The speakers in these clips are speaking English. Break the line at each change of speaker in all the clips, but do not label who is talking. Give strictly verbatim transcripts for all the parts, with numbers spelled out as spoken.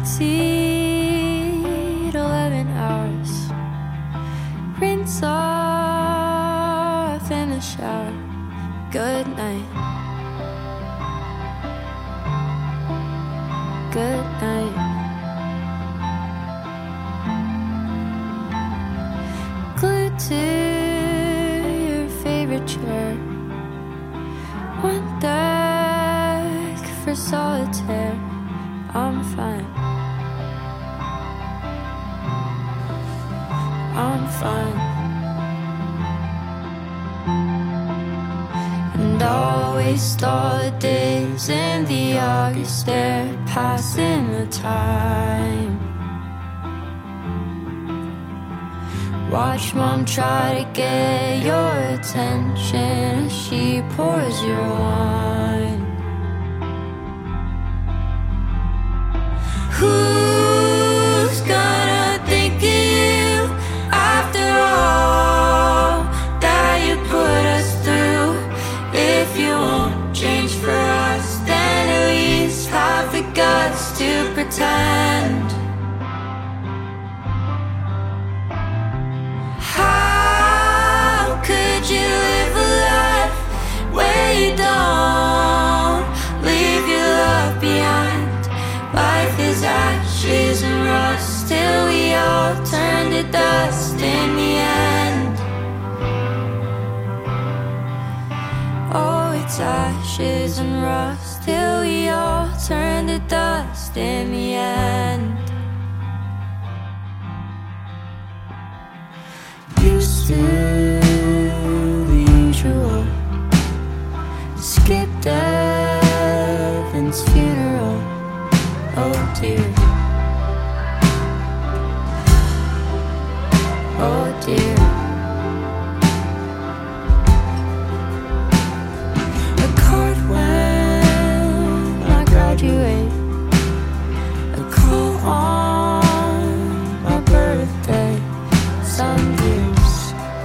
guaranteed eleven hours. Rinse off in the shower. Good night. Good night. Glued to your favorite chair. One deck for solitaire. I'm fine. I'm fine. And I'll waste all the days in the August air, passing the time. Watch mom try to get your attention as she pours your wine. Who's gonna think of you after all that you put us through? If you won't change for us, then at least have the guts to pretend. How could you live a life where you don't leave your love behind? Life is ashes and rust till we all turn to dust in the end. Oh, it's ashes and rust till we all turn to dust in the end. Used to the usual. Skipped Evan's funeral. Oh dear. Oh dear. A card when I graduate. A call on my birthday. Some years.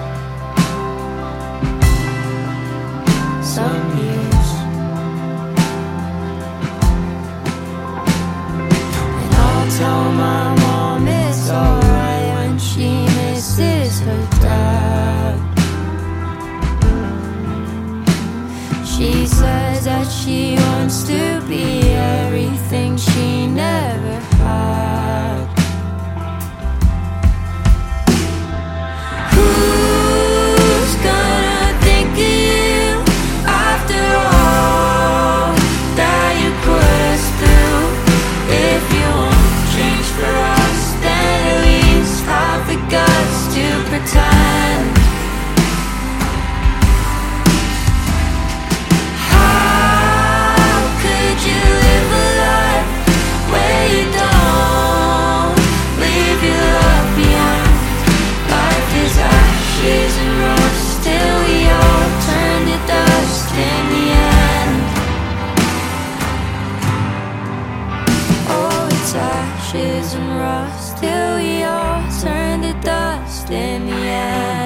Some years. And I'll tell my mom it's alright when she misses her dad. She says that she wants to be everything she never had. Who's gonna think of you after all that you put us through? If you won't change for us, then at least have the guts to pretend. How could you live a life where you don't leave your love behind? Life is ashes and rust till we all turn to dust in the end. Oh, it's ashes and rust till we all turn to dust in the end.